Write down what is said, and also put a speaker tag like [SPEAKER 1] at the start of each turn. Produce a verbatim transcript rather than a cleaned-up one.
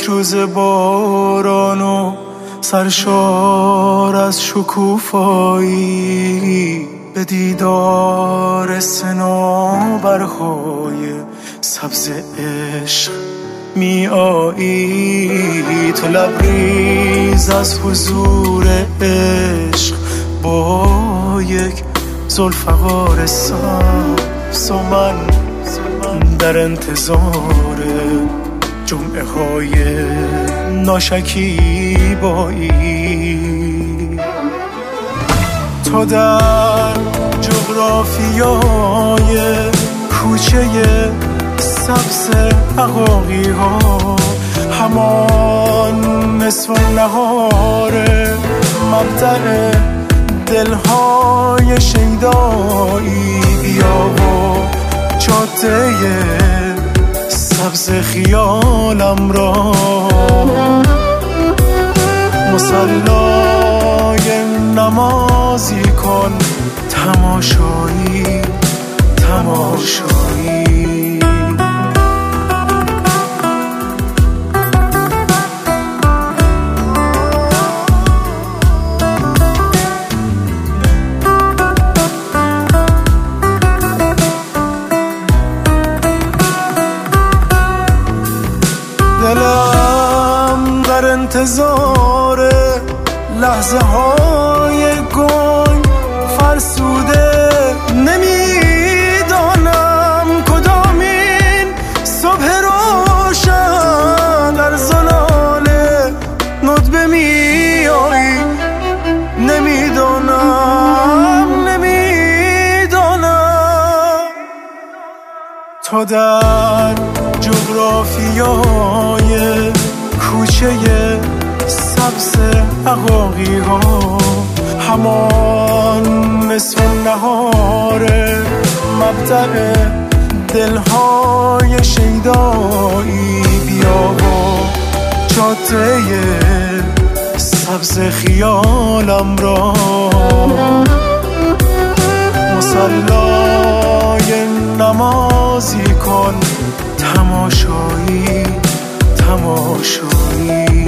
[SPEAKER 1] روز باران و سرشار از شکوفایی به دیدار صنوبرهای سبز عشق می آیی. تو لبریز از حضور عشق با یک ذوالفقار سبز و من در انتظار جمعه های ناشکیبایی. تو در جغرافیای کوچه سبز عقاقی ها همان نصف نهار مبدأ دلهای شیدایی. بیا و جاده سبز خیالم را مصلای نمازی کن، تماشایی تماشایی. دلم در انتظار لحظه های گنگ فرسوده، نمیدانم کدامین صبح روشن در زلال ندبه می آیی. نمیدانم نمیدانم تو در جغرافیای کوچه سبز عقاقی ها همان نصف نهار مبدأ دلهای شیدایی. بیا و جاده سبز خیالم را مصلای نمازی کن، تماشایی تماشایی.